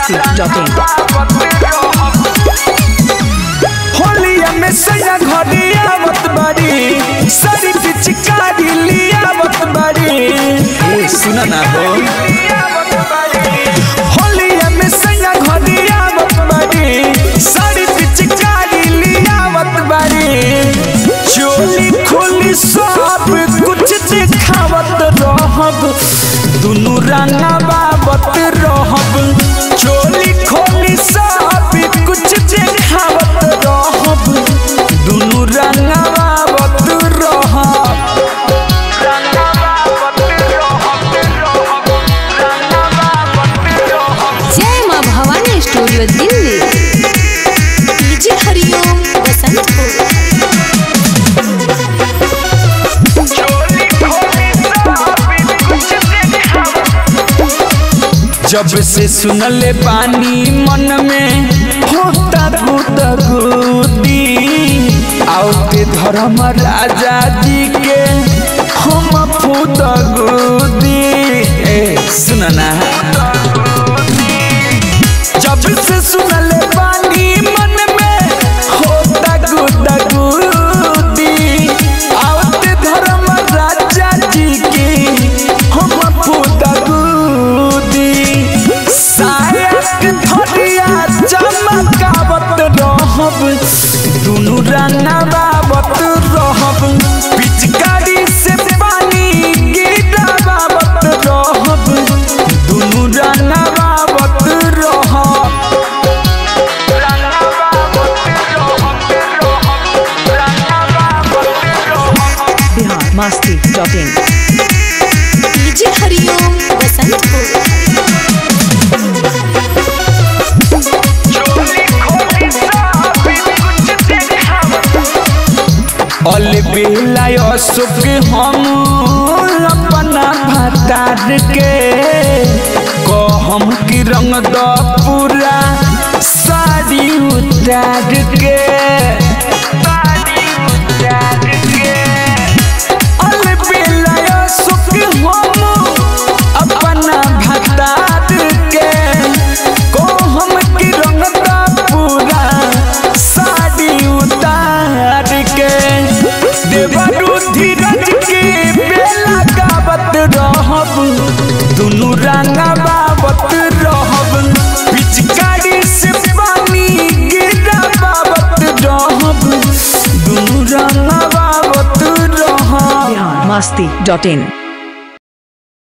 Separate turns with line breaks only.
biharmasti.in
होलिया में सैया घड़िया मत बड़ी सारी पिचकारी लिया मत बड़ी सुना ना हो होलिया में सैया घड़िया मत बड़ी सारी पिचकारी लिया मत बड़ी चोली खोली सब कुछ दिखावत रहब दुनू रंगवा बत रहब चोली खोली सब कुछ दिखावत रहब दुनू रंगवा बत रहब
जय मां भवानी स्टूडियो दिल्ली। डीजे हरिओम बसंतपुर।
जब से सुनले पानी मन में होता गुदगुदी आओते धर्म राजा जी के हम फुदगुदी सुनना जब से सुनले पानी मन में होता गुदगुदी आओते धर्म राजा जी के हम फुदगुदी सायक धरिया चमकावत रहब दुनू रंगवावत रहब पिचकारी से पानी गिरावत रहब दुनू रंगवावत रहब
biharmasti.in
डीजे हरिओम बसंतपुर।
अल बेलाय सुख हम अपना भतार के कहम की रंग द पूरा साड़ी उतार के अल बेलाय सुख हम अपना भतार के कहम की रंग द पूरा साड़ी उतार के देवरू धीरज के बेला गावत रहब दुनू रंगवावत रहब पिचकारी से पानी गिरावत रहब दुनू रंगवावत रहब
biharmasti.in